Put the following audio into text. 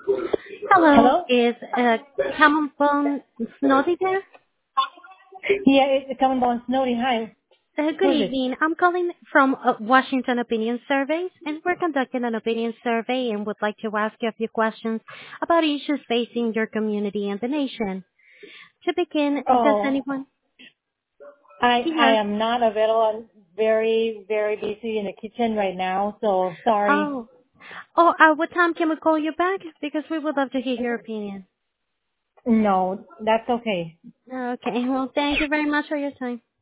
Hello, Hello? is Camel Snowdy there? Yeah, it's coming on Snowdy. Hi. Good Who is it? evening. I'm calling from Washington Opinion Surveys, and we're conducting an opinion survey and would like to ask you a few questions about issues facing your community and the nation. To begin, does Oh, anyone? I Yes. am not available. I'm very, very busy in the kitchen right now, so sorry. Oh. What time can we call you back? Because we would love to hear your opinion. No, that's okay. Okay. Well, thank you very much for your time.